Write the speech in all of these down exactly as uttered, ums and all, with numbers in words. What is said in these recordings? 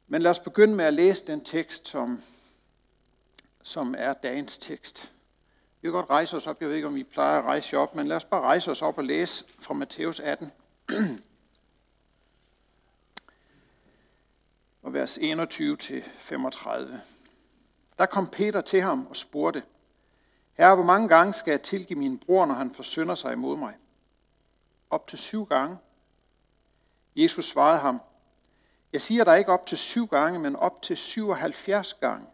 Men lad os begynde med at læse den tekst, som, som er dagens tekst. Vi kan godt rejse os op. Jeg ved ikke, om I plejer at rejse jer op, men lad os bare rejse os op og læse fra Matthæus atten. og vers enogtyve til femogtredive. Der kom Peter til ham og spurgte: Herre, hvor mange gange skal jeg tilgive min bror, når han forsynder sig imod mig? Op til syv gange. Jesus svarede ham: Jeg siger dig ikke op til syv gange, men op til syvoghalvfjerds gange.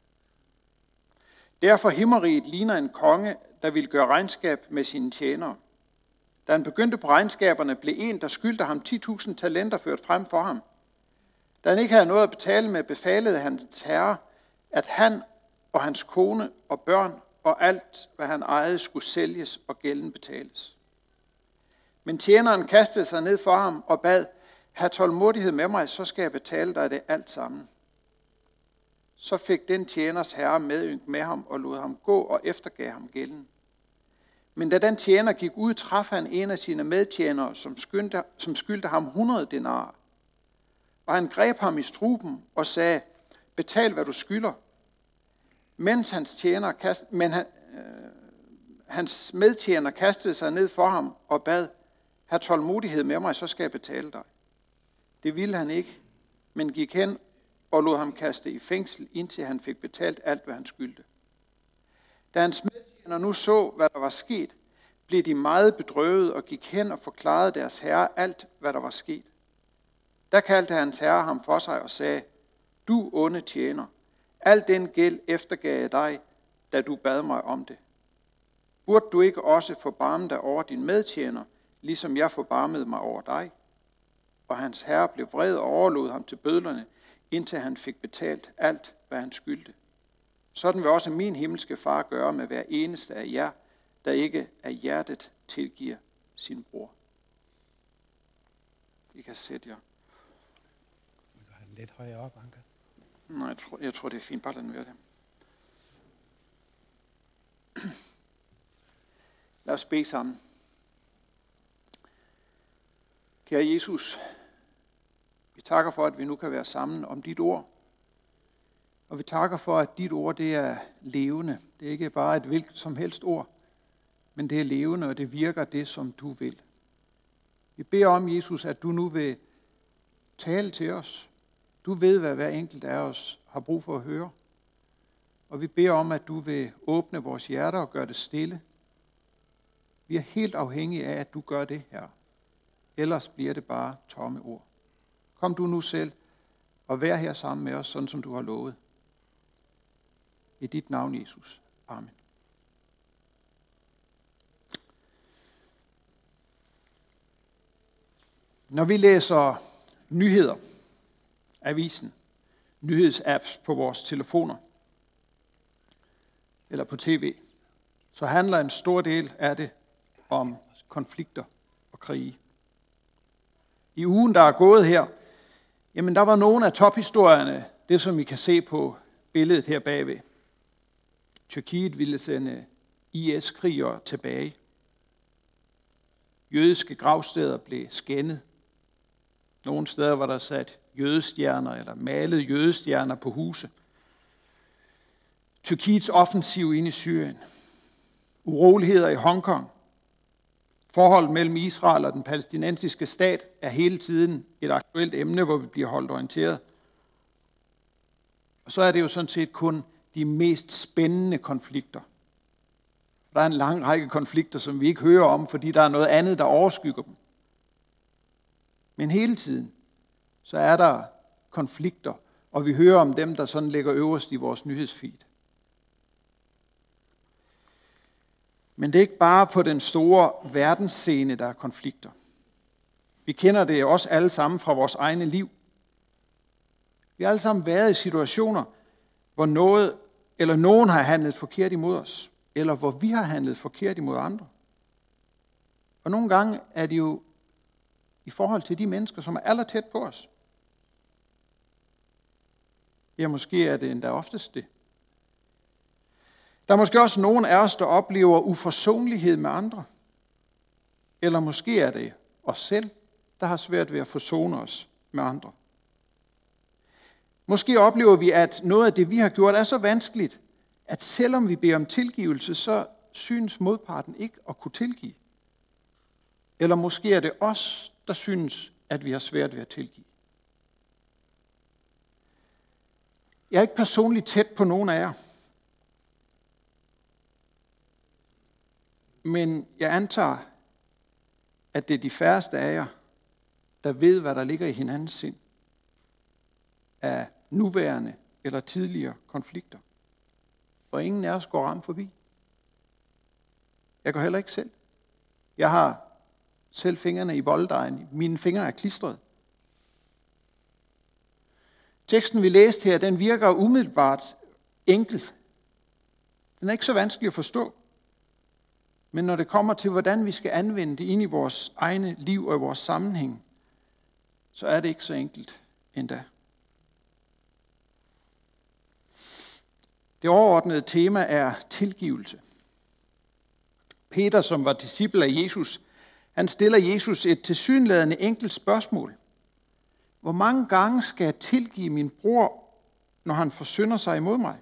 Derfor himmeriget ligner en konge, der ville gøre regnskab med sine tjenere. Da han begyndte på regnskaberne, blev en, der skyldte ham ti tusind talenter, ført frem for ham. Da han ikke havde noget at betale med, befalede hans herre, at han og hans kone og børn og alt, hvad han ejede, skulle sælges og gælden betales. Men tjeneren kastede sig ned for ham og bad: Hav tålmodighed med mig, så skal jeg betale dig det alt sammen. Så fik den tjeners herre medynk med ham og lod ham gå og eftergav ham gælden. Men da den tjener gik ud, traf han en af sine medtjenere, som skyldte, som skyldte ham hundrede denarer. Og han greb ham i struben og sagde: Betal, hvad du skylder. Mens hans, tjener kast, men han, øh, hans medtjener kastede sig ned for ham og bad: Hav tålmodighed med mig, så skal jeg betale dig. Det ville han ikke, men gik hen og lod ham kaste i fængsel, indtil han fik betalt alt, hvad han skyldte. Da hans medtjener nu så, hvad der var sket, blev de meget bedrøvet og gik hen og forklarede deres herre alt, hvad der var sket. Der kaldte hans herre ham for sig og sagde: Du onde tjener, al den gæld eftergav jeg dig, da du bad mig om det. Burde du ikke også forbarme dig over din medtjener, ligesom jeg forbarmede mig over dig? Og hans herre blev vred og overlod ham til bødlerne, indtil han fik betalt alt, hvad han skyldte. Sådan vil også min himmelske far gøre med hver eneste af jer, der ikke af hjertet tilgiver sin bror. I kan sætte jer. Du kan have den lidt højere op, Anker. Nej, jeg tror, jeg tror det er fint. Bare lad den være det. Lad os bede sammen. Kære Jesus, vi takker for, at vi nu kan være sammen om dit ord. Og vi takker for, at dit ord det er levende. Det er ikke bare et hvilket som helst ord, men det er levende, og det virker det, som du vil. Vi beder om, Jesus, at du nu vil tale til os. Du ved, hvad hver enkelt af os har brug for at høre. Og vi beder om, at du vil åbne vores hjerter og gøre det stille. Vi er helt afhængige af, at du gør det her. Ellers bliver det bare tomme ord. Kom du nu selv og vær her sammen med os, sådan som du har lovet. I dit navn, Jesus. Amen. Når vi læser nyheder, avisen, nyhedsapps på vores telefoner eller på tv, så handler en stor del af det om konflikter og krige. I ugen, der er gået her, jamen der var nogle af tophistorierne, det som I kan se på billedet her bagved. Tyrkiet ville sende I S-krigere tilbage. Jødiske gravsteder blev skændet. Nogle steder var der sat jødestjerner eller malet jødestjerner på huse. Tyrkiets offensiv ind i Syrien. Uroligheder i Hongkong. Forholdet mellem Israel og den palæstinensiske stat er hele tiden et aktuelt emne, hvor vi bliver holdt orienteret. Og så er det jo sådan set kun de mest spændende konflikter. Der er en lang række konflikter, som vi ikke hører om, fordi der er noget andet, der overskygger dem. Men hele tiden, så er der konflikter, og vi hører om dem, der sådan ligger øverst i vores nyhedsfeed. Men det er ikke bare på den store verdensscene, der er konflikter. Vi kender det også alle sammen fra vores egne liv. Vi har alle sammen været i situationer, hvor noget eller nogen har handlet forkert imod os, eller hvor vi har handlet forkert imod andre. Og nogle gange er det jo i forhold til de mennesker, som er aller tæt på os. Ja, måske er det endda oftest det. Der er måske også nogen af os, der oplever uforsonlighed med andre. Eller måske er det os selv, der har svært ved at forsone os med andre. Måske oplever vi, at noget af det, vi har gjort, er så vanskeligt, at selvom vi beder om tilgivelse, så synes modparten ikke at kunne tilgive. Eller måske er det os, der synes, at vi har svært ved at tilgive. Jeg er ikke personligt tæt på nogen af jer. Men jeg antager, at det er de færreste af jer, der ved, hvad der ligger i hinandens sind af nuværende eller tidligere konflikter. Og ingen af os går ramt forbi. Jeg går heller ikke selv. Jeg har selv fingrene i bolddejen. Mine fingre er klistret. Teksten, vi læste her, den virker umiddelbart enkel. Den er ikke så vanskelig at forstå. Men når det kommer til, hvordan vi skal anvende det ind i vores egne liv og i vores sammenhæng, så er det ikke så enkelt endda. Det overordnede tema er tilgivelse. Peter, som var disciple af Jesus, han stiller Jesus et tilsyneladende enkelt spørgsmål. Hvor mange gange skal jeg tilgive min bror, når han forsynder sig imod mig?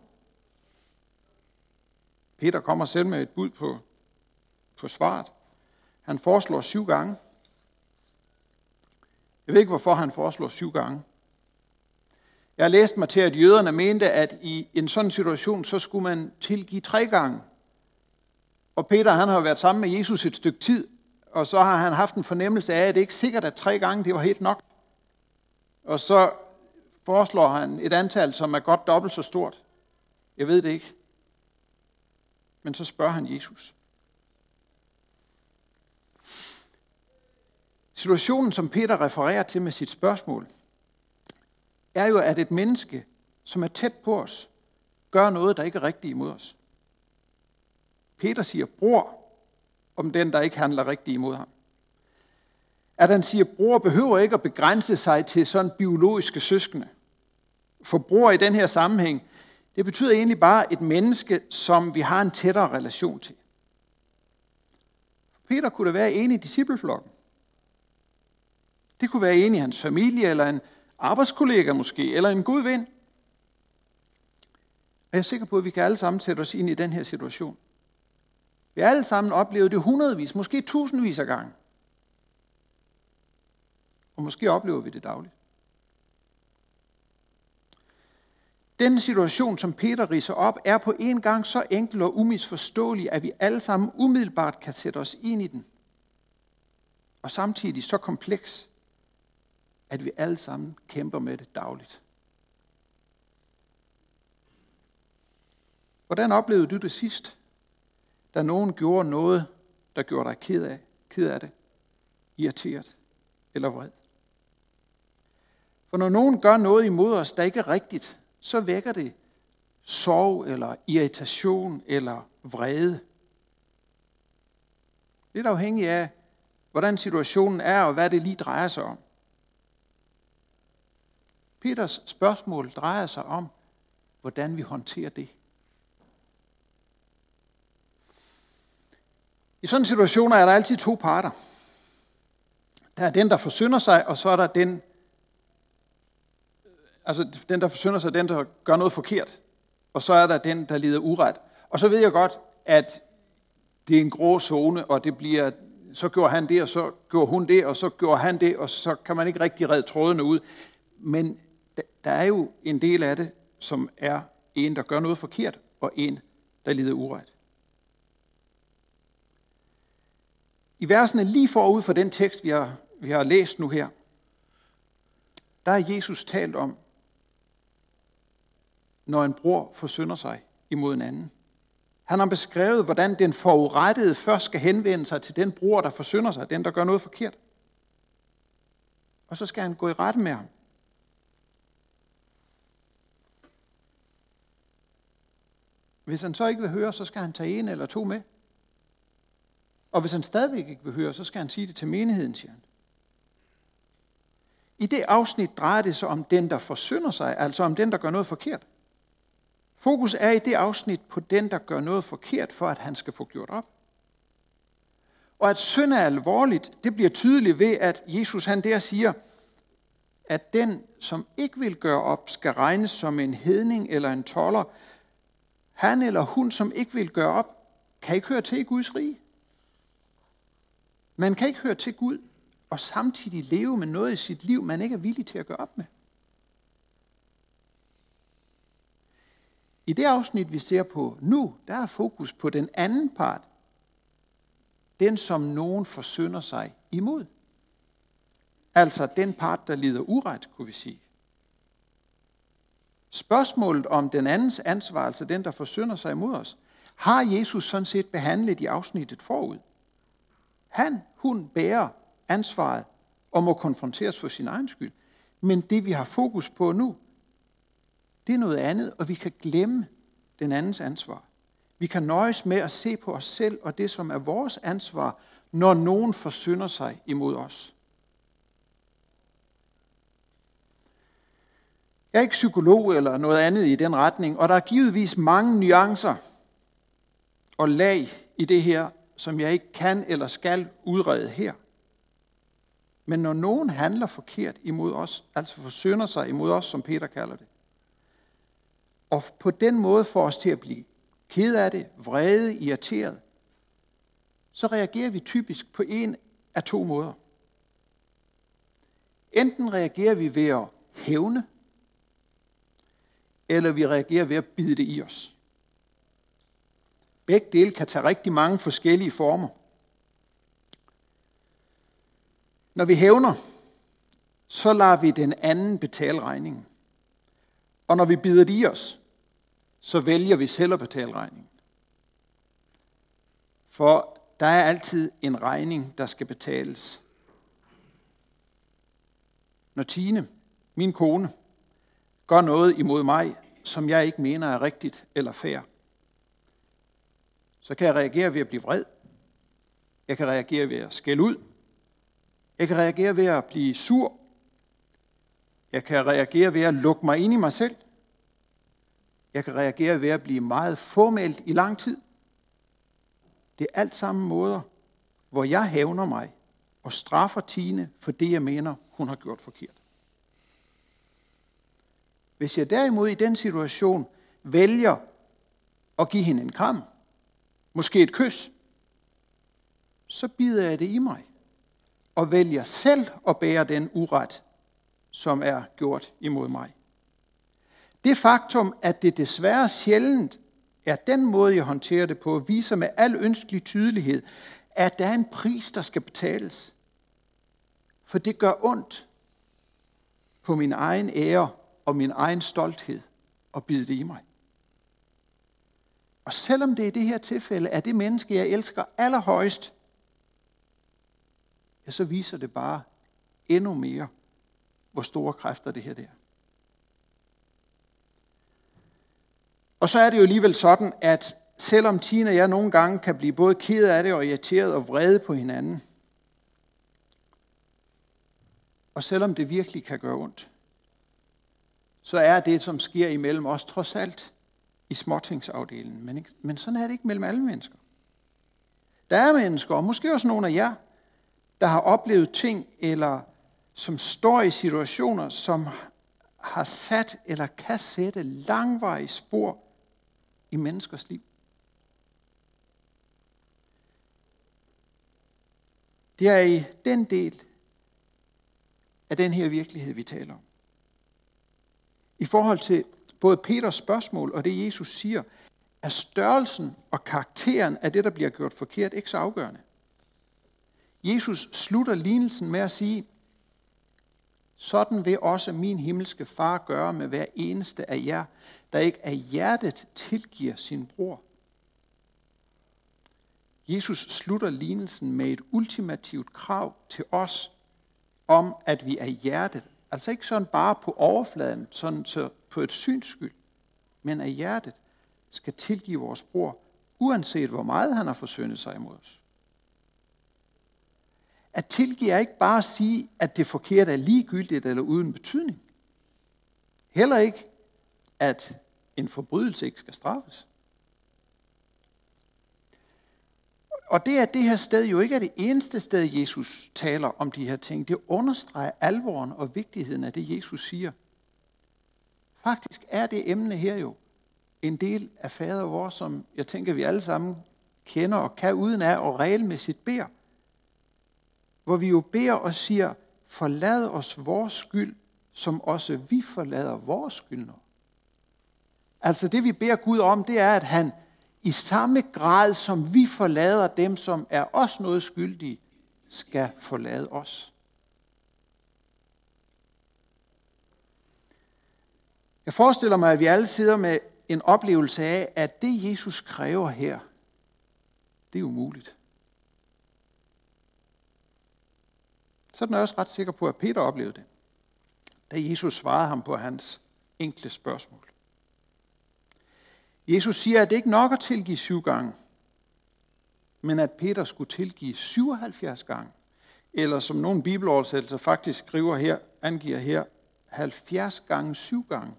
Peter kommer selv med et bud på, på svaret. Han foreslår syv gange. Jeg ved ikke, hvorfor han foreslår syv gange. Jeg har læst mig til, at jøderne mente, at i en sådan situation, så skulle man tilgive tre gange. Og Peter, han har været sammen med Jesus et stykke tid, og så har han haft en fornemmelse af, at det ikke er sikkert, at tre gange det var helt nok. Og så foreslår han et antal, som er godt dobbelt så stort. Jeg ved det ikke. Men så spørger han Jesus. Situationen, som Peter refererer til med sit spørgsmål, er jo, at et menneske, som er tæt på os, gør noget, der ikke er rigtigt imod os. Peter siger bror om den, der ikke handler rigtigt imod ham. At han siger bror, behøver ikke at begrænse sig til sådan biologiske søskende. For bror i den her sammenhæng, det betyder egentlig bare et menneske, som vi har en tættere relation til. Peter kunne da være en i discipleflokken. Det kunne være en i hans familie, eller en arbejdskollega måske, eller en god ven. Og jeg er sikker på, at vi kan alle sammen sætte os ind i den her situation. Vi har alle sammen oplevet det hundredvis, måske tusindvis af gange. Og måske oplever vi det dagligt. Den situation, som Peter ridser op, er på en gang så enkel og umisforståelig, at vi alle sammen umiddelbart kan sætte os ind i den. Og samtidig så kompleks, at vi alle sammen kæmper med det dagligt. Hvordan oplevede du det sidst, da nogen gjorde noget, der gjorde dig ked af, ked af det, irriteret eller vred? For når nogen gør noget imod os, der ikke er rigtigt, så vækker det sorg eller irritation eller vrede. Lidt afhængig af, hvordan situationen er og hvad det lige drejer sig om. Peters spørgsmål drejer sig om, hvordan vi håndterer det. I sådan situationer er der altid to parter. Der er den, der forsynder sig, og så er der den, altså den, der forsynder sig, den, der gør noget forkert. Og så er der den, der lider uret. Og så ved jeg godt, at det er en grå zone, og det bliver, så gjorde han det, og så gjorde hun det, og så gjorde han det, og så kan man ikke rigtig redde trådene ud. Men der er jo en del af det, som er en, der gør noget forkert, og en, der lider uret. I versene lige forud for den tekst, vi har, vi har læst nu her, der er Jesus talt om, når en bror forsynder sig imod en anden. Han har beskrevet, hvordan den forurettede først skal henvende sig til den bror, der forsynder sig, den, der gør noget forkert. Og så skal han gå i rette med ham. Hvis han så ikke vil høre, så skal han tage en eller to med. Og hvis han stadigvæk ikke vil høre, så skal han sige det til menigheden, siger han. I det afsnit drejer det sig om den, der forsynder sig, altså om den, der gør noget forkert. Fokus er i det afsnit på den, der gør noget forkert, for at han skal få gjort op. Og at synd er alvorligt, det bliver tydeligt ved, at Jesus han der siger, at den, som ikke vil gøre op, skal regnes som en hedning eller en tolder. Han eller hun, som ikke vil gøre op, kan ikke høre til i Guds rige. Man kan ikke høre til Gud og samtidig leve med noget i sit liv, man ikke er villig til at gøre op med. I det afsnit, vi ser på nu, der er fokus på den anden part. Den, som nogen forsynder sig imod. Altså den part, der lider uret, kunne vi sige. Spørgsmålet om den andens ansvar, altså den, der forsynder sig imod os, har Jesus sådan set behandlet i afsnittet forud. Han, hun bærer ansvaret og må konfronteres for sin egen skyld. Men det, vi har fokus på nu, det er noget andet, og vi kan glemme den andens ansvar. Vi kan nøjes med at se på os selv og det, som er vores ansvar, når nogen forsynder sig imod os. Jeg er ikke psykolog eller noget andet i den retning, og der er givetvis mange nuancer og lag i det her, som jeg ikke kan eller skal udrede her. Men når nogen handler forkert imod os, altså forsynder sig imod os, som Peter kalder det, og på den måde får os til at blive ked af det, vrede, irriteret, så reagerer vi typisk på en af to måder. Enten reagerer vi ved at hævne, eller vi reagerer ved at bide det i os. Begge dele kan tage rigtig mange forskellige former. Når vi hævner, så lader vi den anden betale regningen. Og når vi bider det i os, så vælger vi selv at betale regningen. For der er altid en regning, der skal betales. Når Tine, min kone, gør noget imod mig, som jeg ikke mener er rigtigt eller fair, så kan jeg reagere ved at blive vred. Jeg kan reagere ved at skælde ud. Jeg kan reagere ved at blive sur. Jeg kan reagere ved at lukke mig ind i mig selv. Jeg kan reagere ved at blive meget formelt i lang tid. Det er alt sammen måder, hvor jeg hævner mig og straffer Tine for det, jeg mener, hun har gjort forkert. Hvis jeg derimod i den situation vælger at give hende en kram, måske et kys, så bider jeg det i mig og vælger selv at bære den uret, som er gjort imod mig. Det faktum, at det desværre sjældent er den måde, jeg håndterer det på, viser med al ønskelig tydelighed, at der er en pris, der skal betales. For det gør ondt på min egen ære og min egen stolthed at bide det i mig. Og selvom det i det her tilfælde er det menneske, jeg elsker allerhøjst, ja, så viser det bare endnu mere, hvor store kræfter det her det er. Og så er det jo alligevel sådan, at selvom Tine og jeg nogle gange kan blive både ked af det og irriteret og vrede på hinanden, og selvom det virkelig kan gøre ondt, så er det, som sker imellem os, trods alt i småtingsafdelingen. Men, ikke, men sådan er det ikke mellem alle mennesker. Der er mennesker, og måske også nogle af jer, der har oplevet ting, eller som står i situationer, som har sat eller kan sætte langvarige spor i menneskers liv. Det er i den del af den her virkelighed, vi taler om. I forhold til både Peters spørgsmål og det, Jesus siger, er størrelsen og karakteren af det, der bliver gjort forkert, ikke så afgørende. Jesus slutter lignelsen med at sige, sådan vil også min himmelske far gøre med hver eneste af jer, der ikke af hjertet tilgiver sin bror. Jesus slutter lignelsen med et ultimativt krav til os, om at vi af hjertet, altså ikke sådan bare på overfladen, sådan så på et syns skyld, men af hjertet skal tilgive vores bror, uanset hvor meget han har forsyndet sig imod os. At tilgive er ikke bare at sige, at det forkerte er ligegyldigt eller uden betydning. Heller ikke, at en forbrydelse ikke skal straffes. Og det er det her sted jo ikke er det eneste sted, Jesus taler om de her ting. Det understreger alvoren og vigtigheden af det, Jesus siger. Faktisk er det emne her jo en del af fader vor, som jeg tænker, vi alle sammen kender og kan uden af og regelmæssigt beder. Hvor vi jo beder og siger, forlad os vores skyld, som også vi forlader vores skyldner. Altså det vi beder Gud om, det er, at han i samme grad, som vi forlader dem, som er os noget skyldige, skal forlade os. Jeg forestiller mig, at vi alle sidder med en oplevelse af, at det Jesus kræver her, det er umuligt. Sådan er jeg også ret sikker på, at Peter oplevede det, da Jesus svarede ham på hans enkle spørgsmål. Jesus siger, at det ikke er nok at tilgive syv gange, men at Peter skulle tilgive syvoghalvfjerds gange. Eller som nogle bibeloversættelser faktisk skriver her, angiver her, halvfjerds gange syv gange.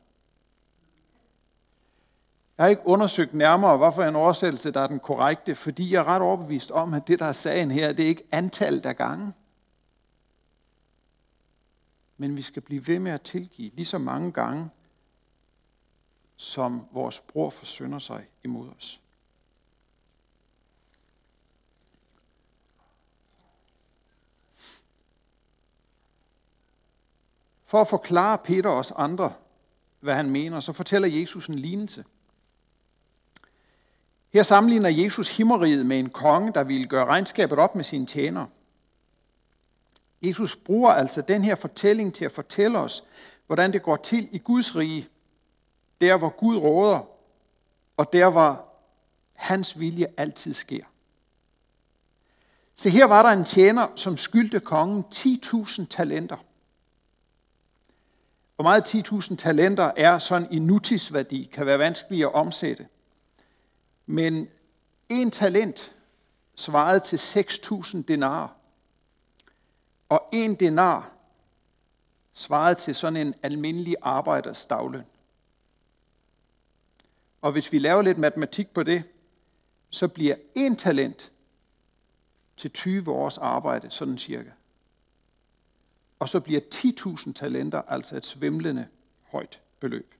Jeg har ikke undersøgt nærmere, hvorfor en oversættelse, der er den korrekte, fordi jeg er ret overbevist om, at det, der er sagen her, det er ikke antallet af gange. Men vi skal blive ved med at tilgive lige så mange gange, som vores bror forsynder sig imod os. For at forklare Peter og os andre, hvad han mener, så fortæller Jesus en lignelse. Her sammenligner Jesus himmeriget med en konge, der ville gøre regnskabet op med sine tjenere. Jesus bruger altså den her fortælling til at fortælle os, hvordan det går til i Guds rige, der hvor Gud råder, og der hvor hans vilje altid sker. Så her var der en tjener, som skyldte kongen ti tusind talenter. Hvor meget ti tusind talenter er sådan i nutidsværdi, kan være vanskeligt at omsætte. Men en talent svarede til seks tusind denarer. Og en denar svarede til sådan en almindelig arbejders dagløn. Og hvis vi laver lidt matematik på det, så bliver en talent til tyve års arbejde, sådan cirka. Og så bliver ti tusind talenter altså et svimlende højt beløb.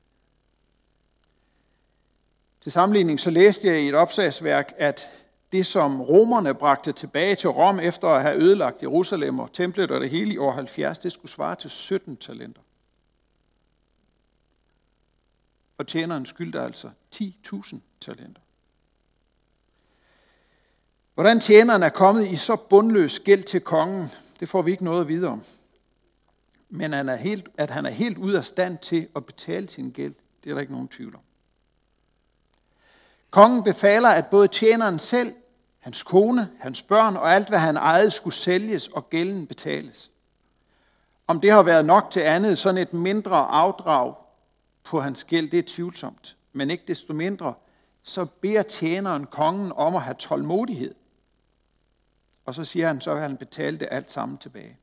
Til sammenligning så læste jeg i et opslagsværk, at det som romerne bragte tilbage til Rom efter at have ødelagt Jerusalem og templet og det hele i år halvfjerds, det skulle svare til sytten talenter. Og tjeneren skyldte altså ti tusind talenter. Hvordan tjeneren er kommet i så bundløs gæld til kongen, det får vi ikke noget at vide om. Men han er helt, at han er helt ude af stand til at betale sin gæld, det er der ikke nogen tvivl om. Kongen befaler, at både tjeneren selv, hans kone, hans børn og alt, hvad han ejede, skulle sælges og gælden betales. Om det har været nok til andet, sådan et mindre afdrag på hans gæld, det er tvivlsomt. Men ikke desto mindre, så beder tjeneren kongen om at have tålmodighed. Og så siger han, så vil han betale det alt sammen tilbage.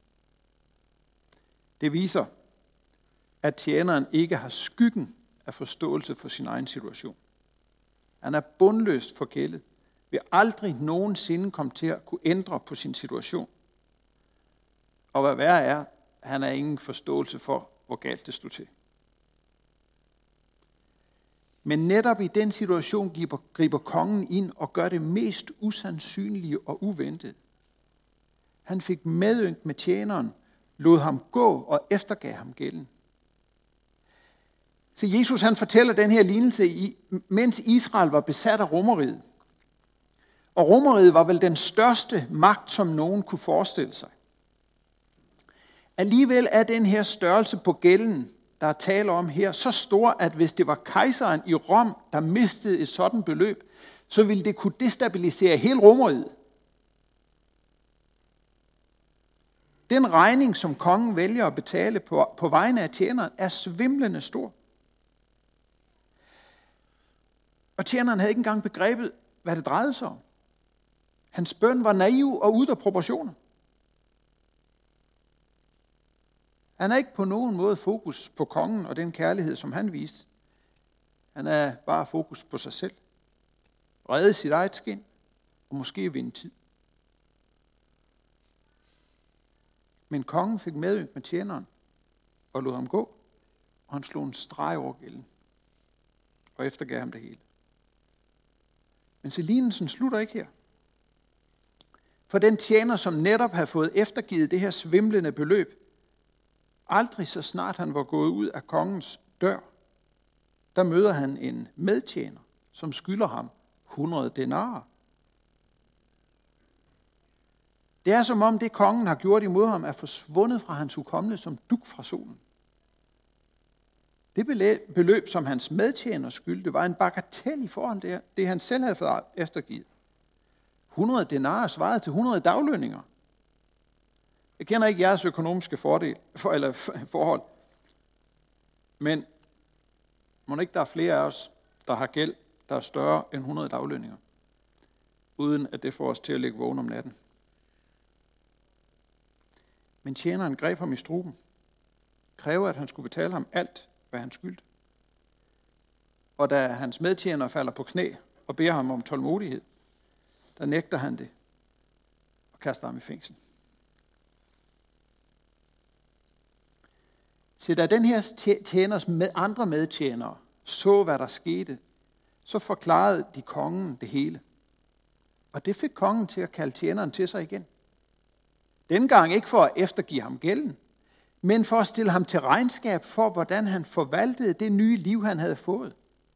Det viser, at tjeneren ikke har skyggen af forståelse for sin egen situation. Han er bundløst forgældet, vil aldrig nogensinde komme til at kunne ændre på sin situation. Og hvad værre er, han har ingen forståelse for, hvor galt det stod til. Men netop i den situation griber, griber kongen ind og gør det mest usandsynlige og uventet. Han fik medynk med tjeneren, lod ham gå og eftergav ham gælden. Så Jesus han fortæller den her lignelse, i, mens Israel var besat af Romeriet. Og Romeriet var vel den største magt, som nogen kunne forestille sig. Alligevel er den her størrelse på gælden, der er tale om her, så stor, at hvis det var kejseren i Rom, der mistede et sådan beløb, så ville det kunne destabilisere hele Romeriet. Den regning, som kongen vælger at betale på, på vegne af tjeneren, er svimlende stor. Og tjeneren havde ikke engang begrebet, hvad det drejede sig om. Hans bøn var naiv og ude af proportioner. Han har ikke på nogen måde fokus på kongen og den kærlighed, som han viste. Han er bare fokus på sig selv. Redde sit eget skind. og måske vinde tid. Men kongen fik medynk med tjeneren og lod ham gå, og han slog en streg over gælden og eftergav ham det hele. Men så lignelsen slutter ikke her. For den tjener, som netop havde fået eftergivet det her svimlende beløb, aldrig så snart han var gået ud af kongens dør, der møder han en medtjener, som skylder ham hundrede denarer. Det er som om det kongen har gjort imod ham er forsvundet fra hans hukommelse som dug fra solen. Det beløb, som hans medtjener skyldte, var en bagatel i forhold til det, han selv havde fået eftergivet. hundrede denarer svarede til hundrede daglønninger. Jeg kender ikke jeres økonomiske fordel, for, eller forhold, men må ikke der er flere af os, der har gæld, der er større end hundrede daglønninger, uden at det får os til at ligge vågen om natten. Men tjeneren greb ham i struben, kræver, at han skulle betale ham alt, hvad han skyldte. Og da hans medtjener falder på knæ og beder ham om tålmodighed, der nægter han det og kaster ham i fængsel. Så da den her tjeners med andre medtjenere så, hvad der skete, så forklarede de kongen det hele. Og det fik kongen til at kalde tjeneren til sig igen. Dengang ikke for at eftergive ham gælden, men for at stille ham til regnskab for, hvordan han forvaltede det nye liv, han havde fået.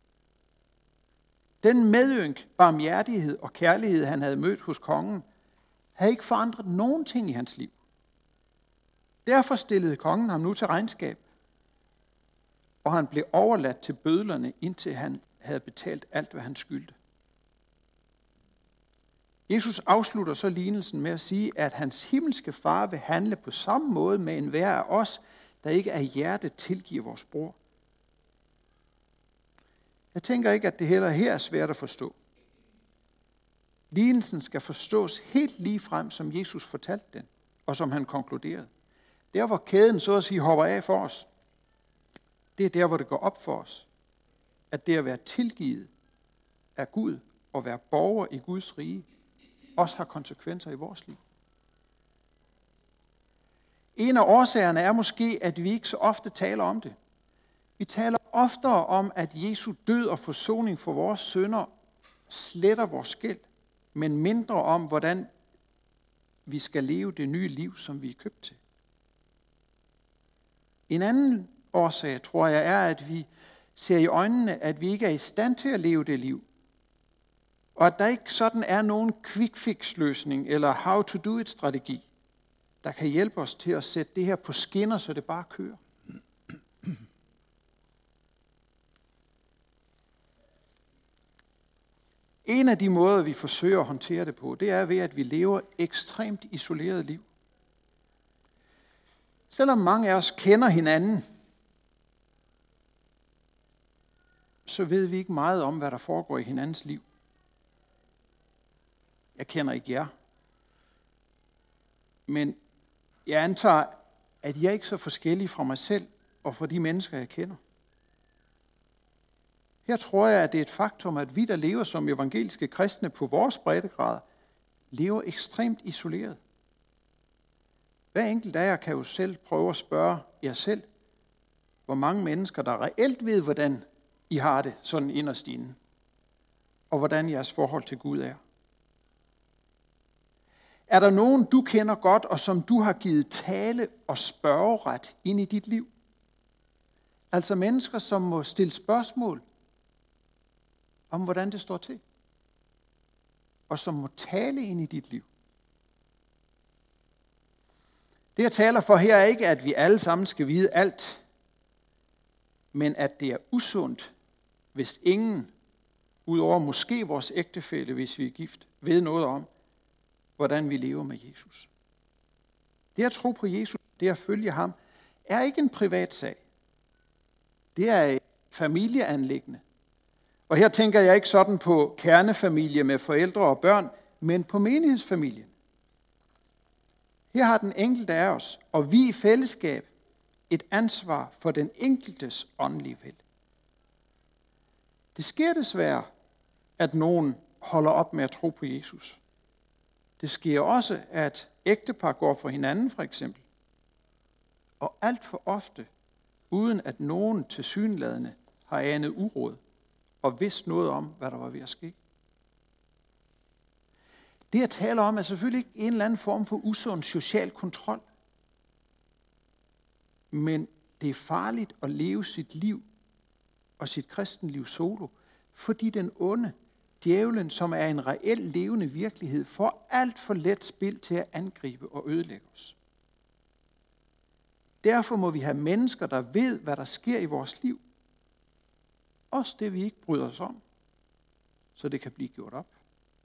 Den medynk, barmhjertighed og kærlighed, han havde mødt hos kongen, havde ikke forandret nogen ting i hans liv. Derfor stillede kongen ham nu til regnskab, og han blev overladt til bødlerne, indtil han havde betalt alt, hvad han skyldte. Jesus afslutter så lignelsen med at sige, at hans himmelske far vil handle på samme måde med enhver af os, der ikke af hjertet tilgiver vores bror. Jeg tænker ikke, at det heller her er svært at forstå. Lignelsen skal forstås helt lige frem, som Jesus fortalte den, og som han konkluderede. Der, hvor kæden så at sige hopper af for os, det er der, hvor det går op for os, at det at være tilgivet af Gud og være borger i Guds rige, også har konsekvenser i vores liv. En af årsagerne er måske, at vi ikke så ofte taler om det. Vi taler oftere om, at Jesu død og forsoning for vores synder sletter vores gæld, men mindre om, hvordan vi skal leve det nye liv, som vi er købt til. En anden årsag, tror jeg, er, at vi ser i øjnene, at vi ikke er i stand til at leve det liv. Og at der ikke sådan er nogen quick fix løsning eller how to do it strategi, der kan hjælpe os til at sætte det her på skinner, så det bare kører. En af de måder, vi forsøger at håndtere det på, det er ved, at vi lever ekstremt isoleret liv. Selvom mange af os kender hinanden, så ved vi ikke meget om, hvad der foregår i hinandens liv. Jeg kender ikke jer. Men jeg antager, at jeg ikke er så forskellige fra mig selv og fra de mennesker, jeg kender. Her tror jeg, at det er et faktum, at vi, der lever som evangeliske kristne på vores breddegrad, lever ekstremt isoleret. Hver enkelt af jer kan jo selv prøve at spørge jer selv, hvor mange mennesker, der reelt ved, hvordan I har det sådan inderst inde, og hvordan jeres forhold til Gud er. Er der nogen, du kender godt, og som du har givet tale og spørgeret ind i dit liv? Altså mennesker, som må stille spørgsmål om, hvordan det står til, og som må tale ind i dit liv. Det, jeg taler for her, er ikke, at vi alle sammen skal vide alt, men at det er usundt, hvis ingen, udover måske vores ægtefælle, hvis vi er gift, ved noget om, hvordan vi lever med Jesus. Det at tro på Jesus, det at følge ham, er ikke en privat sag. Det er et familieanliggende. Og her tænker jeg ikke sådan på kernefamilie med forældre og børn, men på menighedsfamilien. Her har den enkelte af os, og vi i fællesskab, et ansvar for den enkeltes åndelige vel. Det sker desværre, at nogen holder op med at tro på Jesus. Det sker også, at ægtepar går for hinanden, for eksempel. Og alt for ofte, uden at nogen tilsyneladende har anet uråd og vidst noget om, hvad der var ved at ske. Det, jeg taler om, er selvfølgelig ikke en eller anden form for usund social kontrol. Men det er farligt at leve sit liv og sit kristenliv solo, fordi den onde, djævlen, som er en reel levende virkelighed, får alt for let spil til at angribe og ødelægge os. Derfor må vi have mennesker, der ved, hvad der sker i vores liv. Også det, vi ikke bryder os om, så det kan blive gjort op.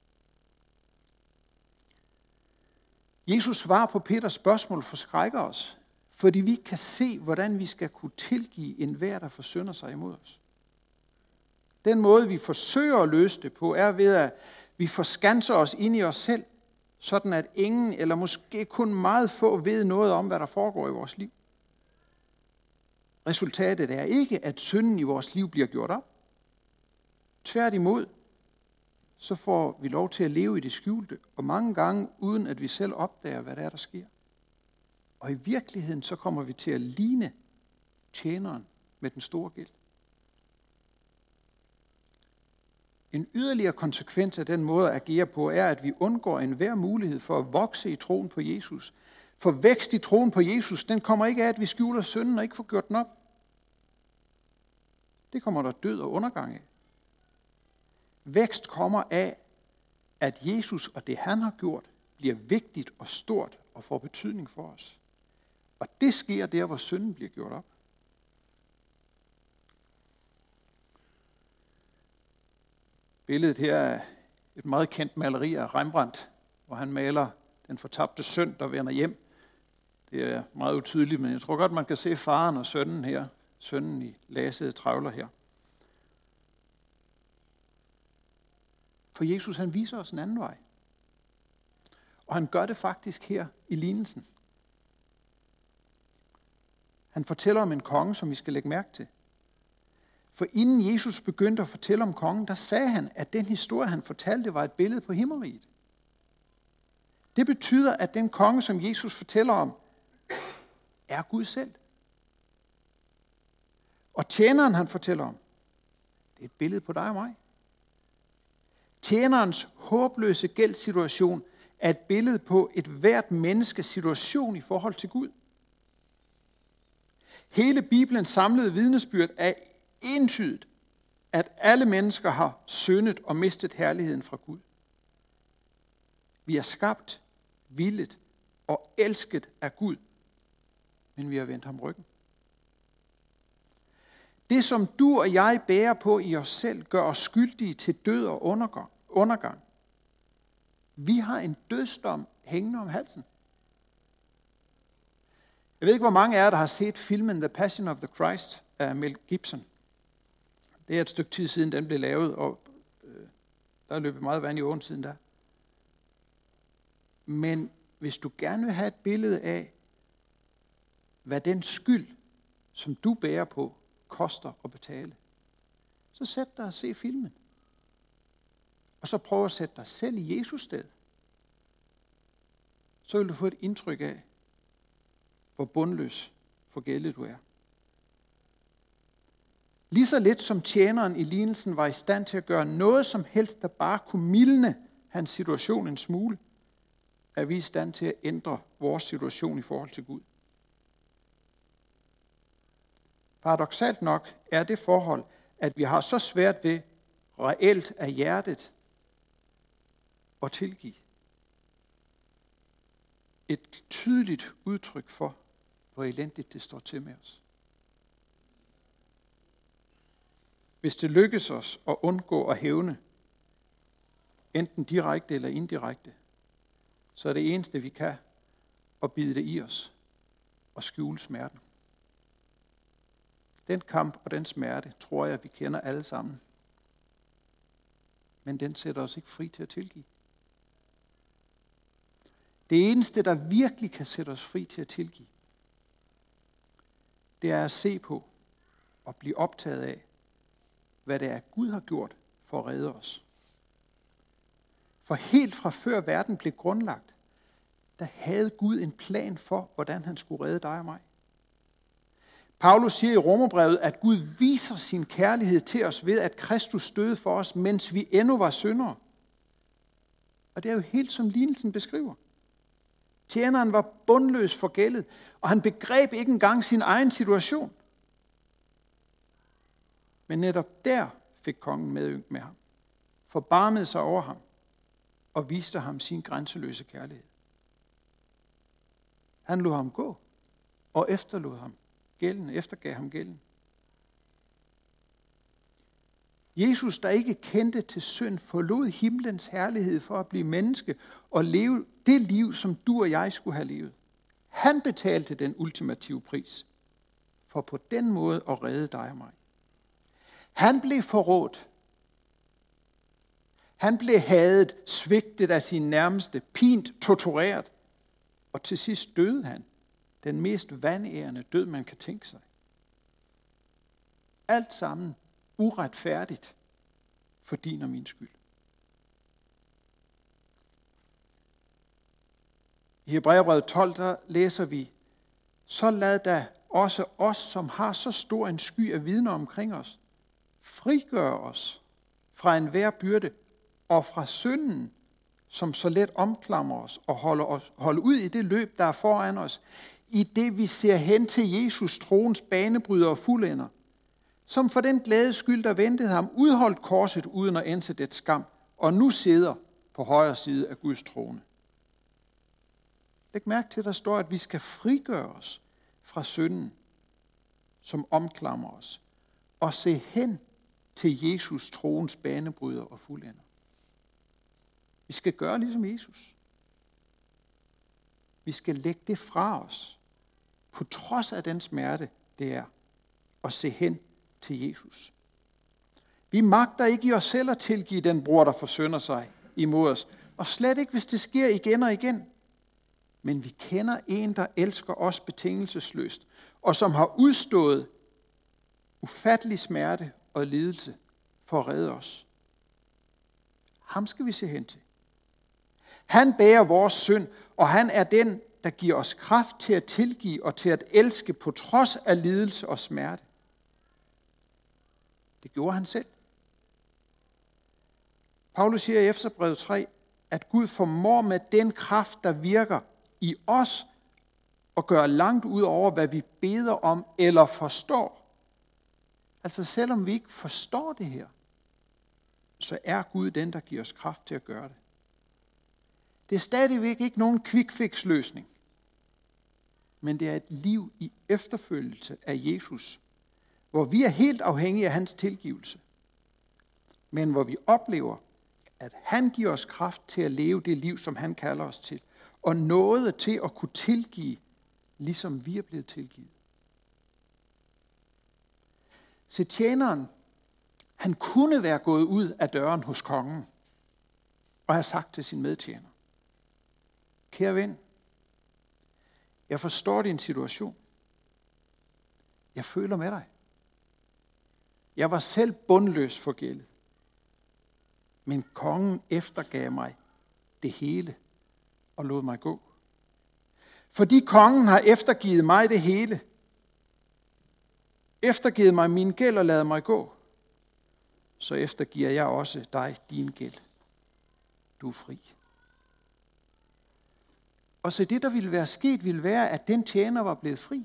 Jesus svar på Peters spørgsmål forskrækker os, fordi vi ikke kan se, hvordan vi skal kunne tilgive enhver, der forsynder sig imod os. Den måde, vi forsøger at løse det på, er ved, at vi forskanser os ind i os selv, sådan at ingen, eller måske kun meget få, ved noget om, hvad der foregår i vores liv. Resultatet er ikke, at synden i vores liv bliver gjort op. Tværtimod, så får vi lov til at leve i det skjulte, og mange gange uden at vi selv opdager, hvad der er, der sker. Og i virkeligheden, så kommer vi til at ligne tjeneren med den store gæld. En yderligere konsekvens af den måde at agere på, er, at vi undgår enhver mulighed for at vokse i troen på Jesus. For vækst i troen på Jesus, den kommer ikke af, at vi skjuler synden og ikke får gjort den op. Det kommer der død og undergang af. Vækst kommer af, at Jesus og det, han har gjort, bliver vigtigt og stort og får betydning for os. Og det sker der, hvor synden bliver gjort op. Billedet her er et meget kendt maleri af Rembrandt, hvor han maler den fortabte søn, der vender hjem. Det er meget utydeligt, men jeg tror godt, man kan se faren og sønnen her. Sønnen i lasede travler her. For Jesus, han viser os en anden vej. Og han gør det faktisk her i lignelsen. Han fortæller om en konge, som vi skal lægge mærke til. For inden Jesus begyndte at fortælle om kongen, der sagde han, at den historie, han fortalte, var et billede på himmelriget. Det betyder, at den konge, som Jesus fortæller om, er Gud selv. Og tjeneren, han fortæller om, det er et billede på dig og mig. Tjenerens håbløse gældssituation er et billede på et hvert menneskes situation i forhold til Gud. Hele Bibelens samlede vidnesbyrd er entydigt, at alle mennesker har syndet og mistet herligheden fra Gud. Vi er skabt, villet og elsket af Gud, men vi har vendt ham ryggen. Det, som du og jeg bærer på i os selv, gør os skyldige til død og undergang. Vi har en dødsdom hængende om halsen. Jeg ved ikke, hvor mange af jer, der har set filmen The Passion of the Christ af Mel Gibson. Det er et stykke tid siden, den blev lavet, og øh, der er løbet meget vand i åen siden der. Men hvis du gerne vil have et billede af, hvad den skyld, som du bærer på, koster at betale, så sæt dig og se filmen. Og så prøv at sætte dig selv i Jesus sted. Så vil du få et indtryk af, hvor bundløs forgældet du er. Lige så lidt som tjeneren i lignelsen var i stand til at gøre noget som helst, der bare kunne mildne hans situation en smule, er vi i stand til at ændre vores situation i forhold til Gud. Paradoksalt nok er det forhold, at vi har så svært ved reelt af hjertet at tilgive. Et tydeligt udtryk for, hvor elendigt det står til med os. Hvis det lykkes os at undgå at hævne, enten direkte eller indirekte, så er det eneste, vi kan, at bide det i os og skjule smerten. Den kamp og den smerte, tror jeg, vi kender alle sammen. Men den sætter os ikke fri til at tilgive. Det eneste, der virkelig kan sætte os fri til at tilgive, det er at se på og blive optaget af, hvad det er, Gud har gjort for at redde os. For helt fra før verden blev grundlagt, der havde Gud en plan for, hvordan han skulle redde dig og mig. Paulus siger i Romerbrevet, at Gud viser sin kærlighed til os ved, at Kristus døde for os, mens vi endnu var syndere. Og det er jo helt som lignelsen beskriver. Tjeneren var bundløs forgældet, og han begreb ikke engang sin egen situation. Men netop der fik kongen medynk med ham, forbarmede sig over ham og viste ham sin grænseløse kærlighed. Han lod ham gå og efterlod ham gælden, eftergav ham gælden. Jesus, der ikke kendte til synd, forlod himlens herlighed for at blive menneske og leve det liv, som du og jeg skulle have levet. Han betalte den ultimative pris for på den måde at redde dig og mig. Han blev forrådt. Han blev hadet, svigtet af sin nærmeste, pint, tortureret. Og til sidst døde han. Den mest vanærende død, man kan tænke sig. Alt sammen uretfærdigt for din og min skyld. I Hebræerbrevet tolv, der læser vi, så lad da også os, som har så stor en sky af vidner omkring os, frigøre os fra enhver byrde og fra synden, som så let omklamrer os og holder, os, holder ud i det løb, der er foran os, i det vi ser hen til Jesus, troens banebryder og fuldender, som for den glæde skyld, der ventede ham, udholdt korset uden at ændse det skam, og nu sidder på højre side af Guds trone. Læg mærke til, at der står, at vi skal frigøre os fra synden, som omklamrer os, og se hen til Jesus, troens banebryder og fuldender. Vi skal gøre ligesom Jesus. Vi skal lægge det fra os, på trods af den smerte, det er, og se hen til Jesus. Vi magter ikke i os selv at tilgive den bror, der forsynder sig imod os, og slet ikke, hvis det sker igen og igen. Men vi kender en, der elsker os betingelsesløst, og som har udstået ufattelig smerte og lidelse for at redde os. Ham skal vi se hen til. Han bærer vores synd, og han er den, der giver os kraft til at tilgive og til at elske på trods af lidelse og smerte. Det gjorde han selv. Paulus siger i Efeserbrevet tre, at Gud formår med den kraft, der virker i os, at gøre langt ud over, hvad vi beder om eller forstår. Altså selvom vi ikke forstår det her, så er Gud den, der giver os kraft til at gøre det. Det er stadigvæk ikke nogen quick fix løsning, men det er et liv i efterfølgelse af Jesus, hvor vi er helt afhængige af hans tilgivelse, men hvor vi oplever, at han giver os kraft til at leve det liv, som han kalder os til, og nåde til at kunne tilgive, ligesom vi er blevet tilgivet. Så tjeneren, han kunne være gået ud af døren hos kongen, og have sagt til sin medtjener, kære ven, jeg forstår din situation. Jeg føler med dig. Jeg var selv bundløs forgældet. Men kongen eftergav mig det hele og lod mig gå. Fordi kongen har eftergivet mig det hele, eftergivet mig min gæld og ladet mig gå, så eftergiver jeg også dig din gæld. Du er fri. Og så det, der ville være sket, ville være, at den tjener var blevet fri.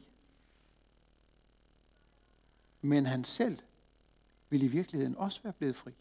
Men han selv ville i virkeligheden også være blevet fri.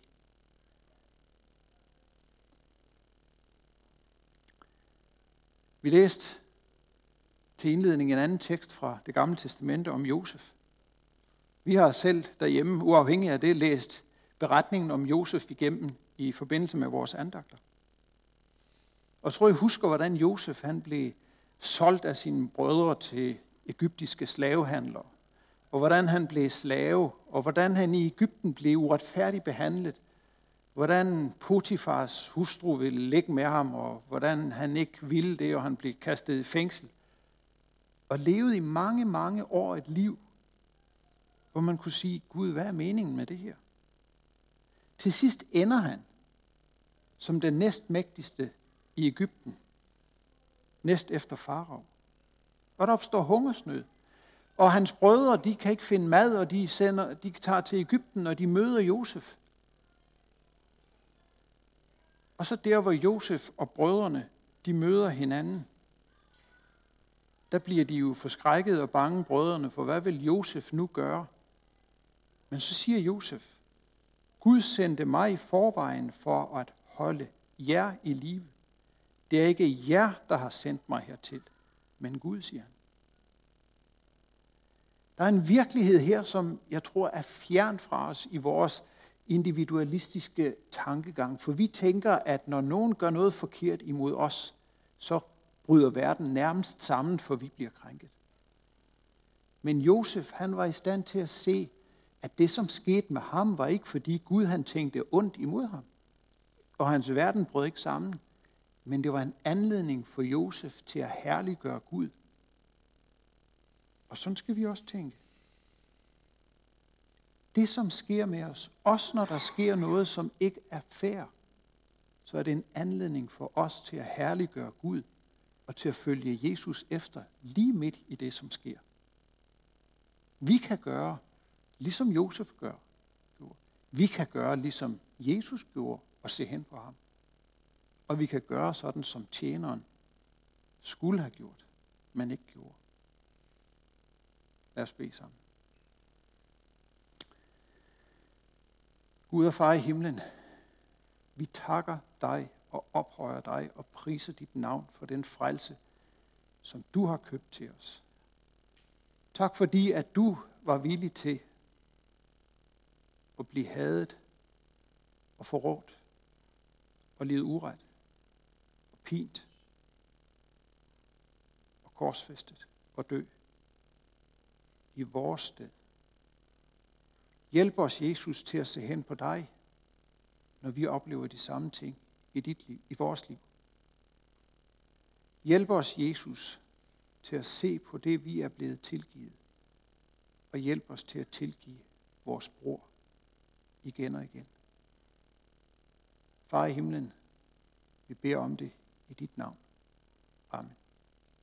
Vi læste til indledning en anden tekst fra Det Gamle Testamente om Josef. Vi har selv derhjemme, uafhængig af det, læst beretningen om Josef igennem i forbindelse med vores andagter. Og jeg tror, I husker, hvordan Josef han blev solgt af sine brødre til egyptiske slavehandlere. Og hvordan han blev slave, og hvordan han i Egypten blev uretfærdigt behandlet. Hvordan Potifars hustru ville ligge med ham, og hvordan han ikke ville det, og han blev kastet i fængsel. Og levede i mange, mange år et liv, hvor man kunne sige, Gud, hvad er meningen med det her? Til sidst ender han som den næstmægtigste i Egypten, næst efter farao. Og der opstår hungersnød. Og hans brødre, de kan ikke finde mad, og de, sender, de tager til Egypten, og de møder Josef. Og så der, hvor Josef og brødrene, de møder hinanden, der bliver de jo forskrækket og bange, brødrene, for hvad vil Josef nu gøre? Men så siger Josef, Gud sendte mig i forvejen for at holde jer i live. Det er ikke jer, der har sendt mig hertil, men Gud, siger han. Der er en virkelighed her, som jeg tror er fjern fra os i vores individualistiske tankegang. For vi tænker, at når nogen gør noget forkert imod os, så bryder verden nærmest sammen, for vi bliver krænket. Men Josef, han var i stand til at se, at det, som skete med ham, var ikke fordi Gud han tænkte ondt imod ham. Og hans verden brød ikke sammen. Men det var en anledning for Josef til at herliggøre Gud. Og sådan skal vi også tænke. Det, som sker med os, også når der sker noget, som ikke er fair, så er det en anledning for os til at herliggøre Gud og til at følge Jesus efter lige midt i det, som sker. Vi kan gøre, ligesom Josef gør. Vi kan gøre, ligesom Jesus gjorde, og se hen på ham. Og vi kan gøre sådan, som tjeneren skulle have gjort, men ikke gjorde. Lad os bede sammen. Gud og far i himlen, vi takker dig og ophøjer dig og priser dit navn for den frelse, som du har købt til os. Tak fordi, at du var villig til at blive hadet og forrådt og lide uret og pint og korsfæstet og dø i vores sted. Hjælp os, Jesus, til at se hen på dig, når vi oplever de samme ting i dit liv, i vores liv. Hjælp os, Jesus, til at se på det, vi er blevet tilgivet, og hjælp os til at tilgive vores bror igen og igen. Far i himlen, vi beder om det i dit navn. Amen.